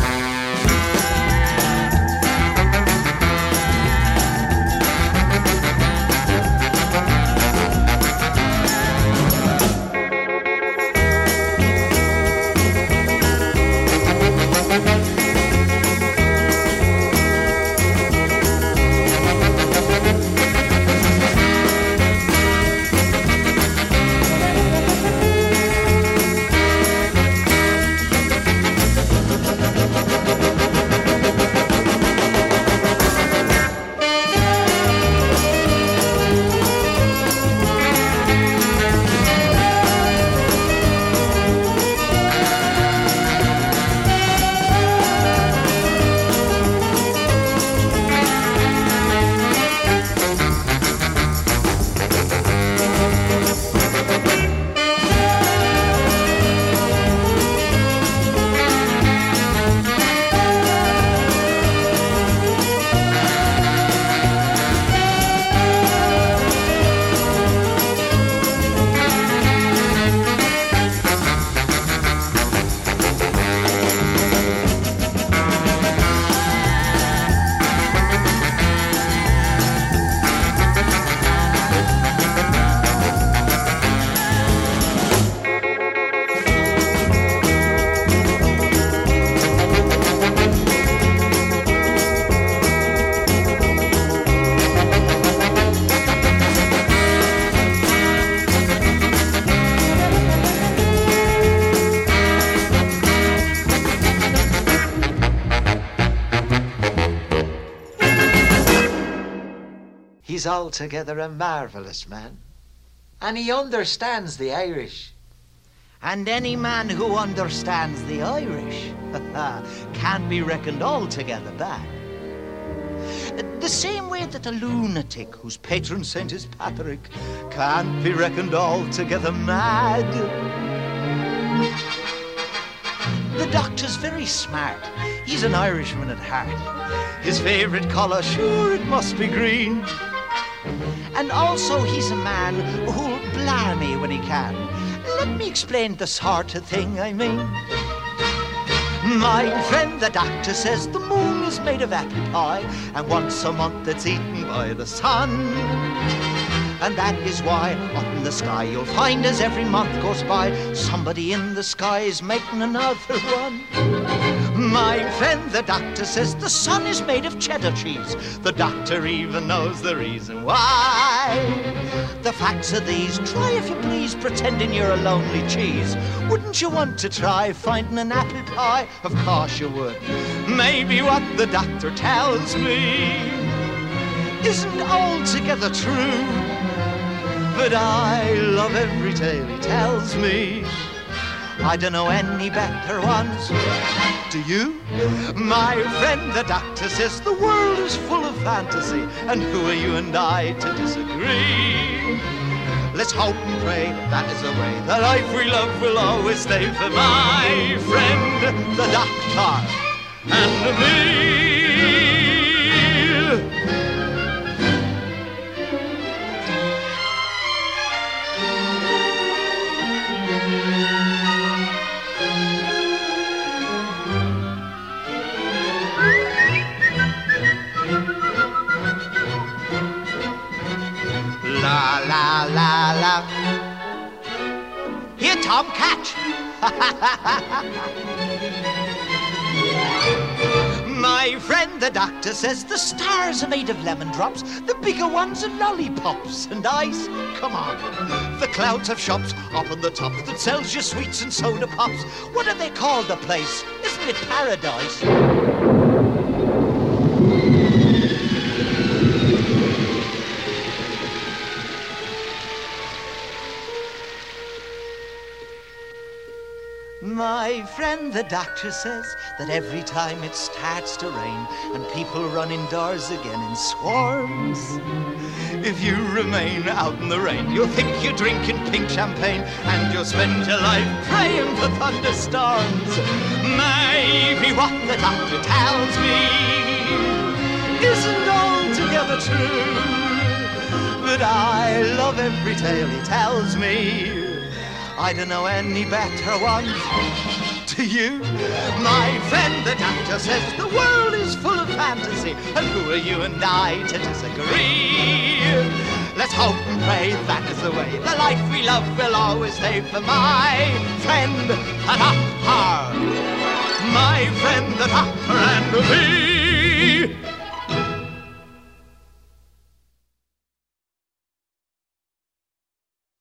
He's altogether a marvellous man, and he understands the Irish. And any man who understands the Irish can't be reckoned altogether bad. The same way that a lunatic whose patron saint is Patrick can't be reckoned altogether mad. The doctor's very smart. He's an Irishman at heart. His favourite colour, sure, it must be green. And also he's a man who'll blarney when he can. Let me explain the sort of thing I mean. My friend the doctor says the moon is made of apple pie, and once a month it's eaten by the sun. And that is why up in the sky you'll find as every month goes by, somebody in the sky is making another one. My friend the doctor says the sun is made of cheddar cheese. The doctor even knows the reason why. The facts are these. Try if you please pretending you're a lonely cheese. Wouldn't you want to try finding an apple pie? Of course you would. Maybe what the doctor tells me isn't altogether true, but I love every tale he tells me. I don't know any better ones. Do you? My friend the doctor says the world is full of fantasy, and who are you and I to disagree? Let's hope and pray that is the way the life we love will always stay for my friend the doctor and me. La la la la. Here, Tom, catch. My friend the doctor says the stars are made of lemon drops, the bigger ones are lollipops and ice. Come on. The clouds have shops up on the top that sells you sweets and soda pops. What do they call the place? Isn't it paradise? My friend the doctor says that every time it starts to rain and people run indoors again in swarms, if you remain out in the rain, you'll think you're drinking pink champagne and you'll spend your life praying for thunderstorms. Maybe what the doctor tells me isn't altogether true, but I love every tale he tells me. I don't know any better one. Do you? My friend the doctor says the world is full of fantasy, and who are you and I to disagree? Let's hope and pray that is the way the life we love will always stay for my friend the doctor, my friend the doctor and me.